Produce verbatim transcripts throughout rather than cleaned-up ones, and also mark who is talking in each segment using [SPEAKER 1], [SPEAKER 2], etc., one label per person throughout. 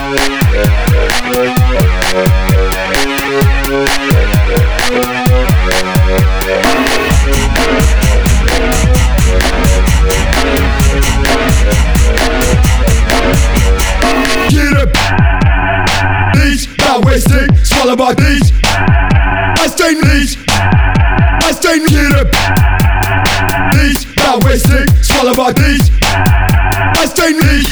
[SPEAKER 1] Swallow my these. I stay these. I stay get up. These not wasting. Swallow my these. I stay these.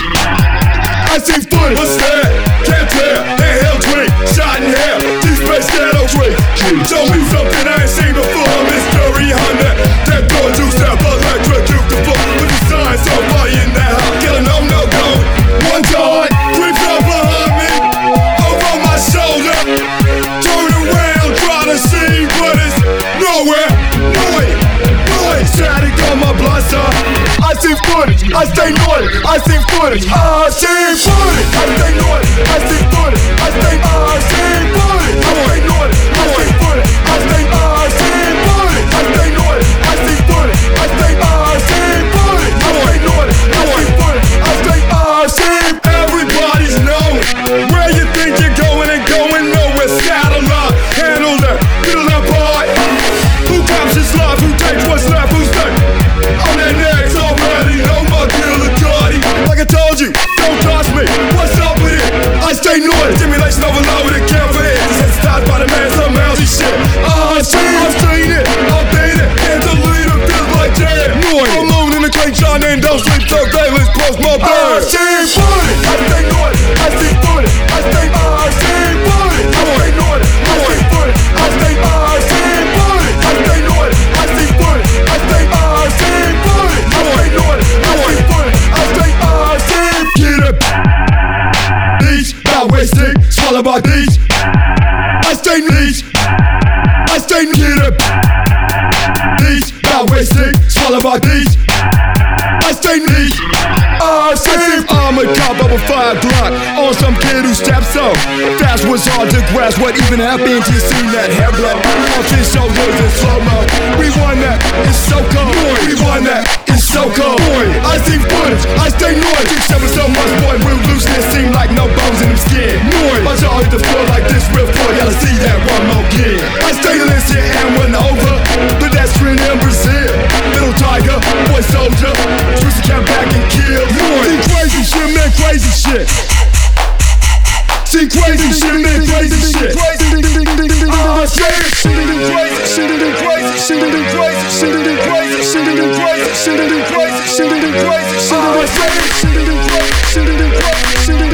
[SPEAKER 1] I see foot. What's that? Can't tell. Handheld drink. Shot in hell. Deep space shadow drink. Show me something I ain't seen before. Mystery Honda. That door juice step electrocute the floor. With the signs on fire in that house. Killing no no go. One time. Creeps up behind me. Over my shoulder. Turn around, try to see, but it's nowhere. No way, no way. Static on my blood, sir. I see footage, I stay naughty. I see footage, I see footage. I stay naughty, I see footage. I stay, I see footage. I stay naughty, I see footage. I stay, I see footage. I stay naughty, I see footage. I stay, I see footage. I stay naughty, I see footage. I stay, I see. Everybody's knowing where you think you're going and going nowhere. Saddle up, handle that, middle that part. Who captures love? Who takes what's left? Who's next? On that next already, no more killer Cardi. Like I told you, don't touch me. What's up with it? I stay naughty. Stimulation overload with a care for it. Sensitized by the man, some mousy shit. I see, I've seen it, I've been it. And the leader feels like jam. I'm moon in the clean shine and don't sleep till day. Let's close my bird. I see footage. I stay naughty. I see footage. I stay, I see footage. I stay naughty. I see footage. I stay, I see footage. I stay naughty. I see footage. I stay, I see footage. I stay naughty. I see footage. I stay, I see. Get up. These not wasting. Swallow my these. I stay these. I stay get up. These not wasting. Swallow my these. I stay these. I see I'm a cop of a fire Glock on some kid who steps up. Fast was hard to grasp what even happened. You seen that hair blow off his shoulders in slow-mo. We won that, it's so cold. We won that, it's so cold. I see footage, I stay naughty. Six seven so much, boy, real looseness. Seem like no bones in them skin. My jaw hit the floor like this real floor. Gotta see that one more kid. I stay listed and went over. Pedestrian in Brazil. Little tiger, boy soldier. Juicy came back and killed. See crazy shit, man, crazy shit. See crazy shit, man, crazy shit. Ah, shit, shit, crazy, shit, crazy, shit, crazy, shit, crazy, shit, crazy, shit, crazy, shit, crazy, shit, ah, shit, shit, crazy, shit, crazy, shit.